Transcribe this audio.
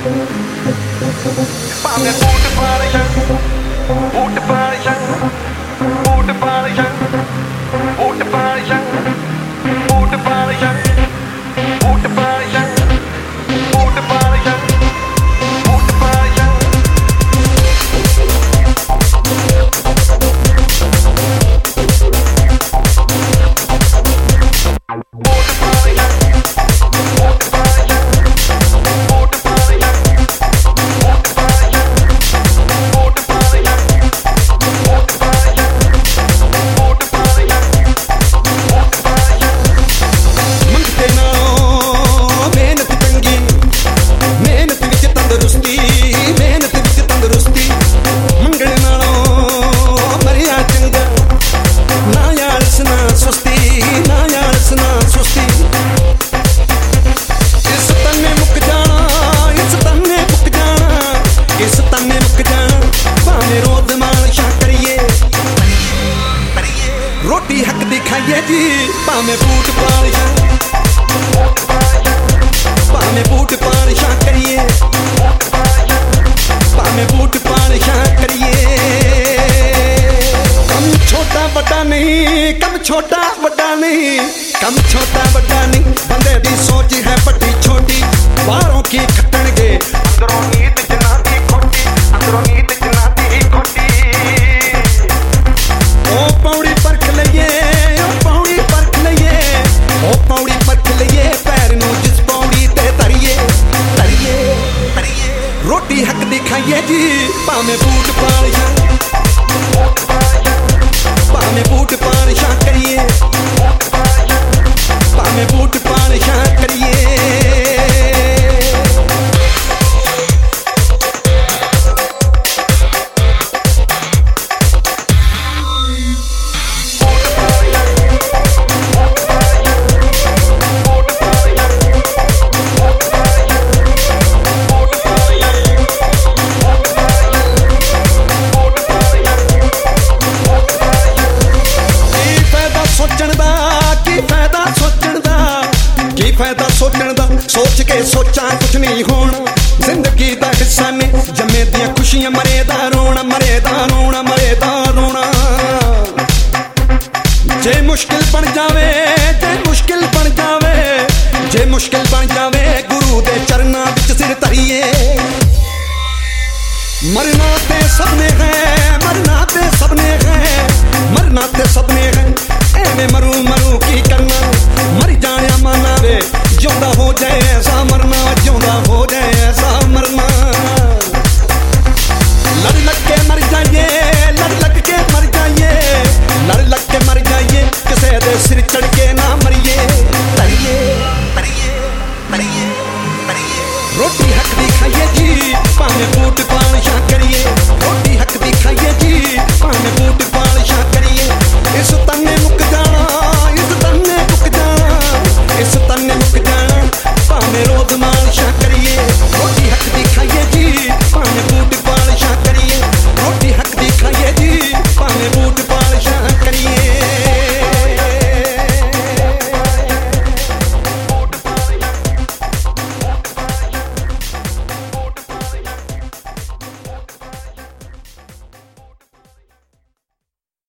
ਭਾਵੇਂ ਬੂਟ ਪਾਲੀਆਂ ਬੂਟ ਪਾਲੀਆਂ ਬੂਟ ਪਾਲੀਆਂ ਬੂਟ ਪਾਲੀਆਂ ਬੂਟ ਪਾਲੀਆਂ ਬੂਟ ਪਾਲੀਆਂ ਬੂਟ ਪਾਲੀਆਂ ਬੂਟ ਪਾਲੀਆਂ रोटी हक दिखाइए जी भावे बूट पालिशां भावे बूट पालिशां करिए भावे बूट पालिशां करिए कम छोटा बड़ा नहीं कम छोटा बड़ा नहीं कम छोटा बड़ा नहीं बंदे दी सोच है बड़ी छोटी बाहरों की खटणगे अंदरों नीत जना दी खोटी अंदरों नीत जना दी खोटी ओ पौड़ी परख लइए ओ पौड़ी परख लइए ओ पौड़ी परख लइए पैर नूं जिस पौड़ी ते धरिए धरिए धरिए रोटी हक दिखाइए जी भावें बूट पालिशां भावें बूट पालिशां करिए भावें बूट पालिशां करिए फायदा सोचण दा सोच के सोचा कुछ नहीं होना जिंदगी दा हिस्सा ने जमे दियां खुशियां मरे दा रोना मरे दा रोना मरे दा रोना जे मुश्किल बन जावे जे मुश्किल बन जावे जे मुश्किल बन जावे गुरु दे चरना विच सिर धरिए मरना ते सबने है मरना ते सबने है मरना ते सबने है एवें मरू मरू की करना मर जाने माना वे जिंदा हो जाए ऐसा मरना जिंदा हो जाए ऐसा मरना लड़ लग के मर जाइए लड़ लग के मर जाइए लड़ लग के मर जाइए किसे दे सिर चढ़ के ना मरिए तरिए तरिए तरिए तरिए रोटी हक दिखाइए जी भावें बूट पालिशां करिए रोटी हक दिखाइए जी भावें बूट पालिशां करिए इस तन्ने मुक जाना इस तन्ने मुक जाना इस तन्ने मुक जाना भावें रोज मालिशां करिए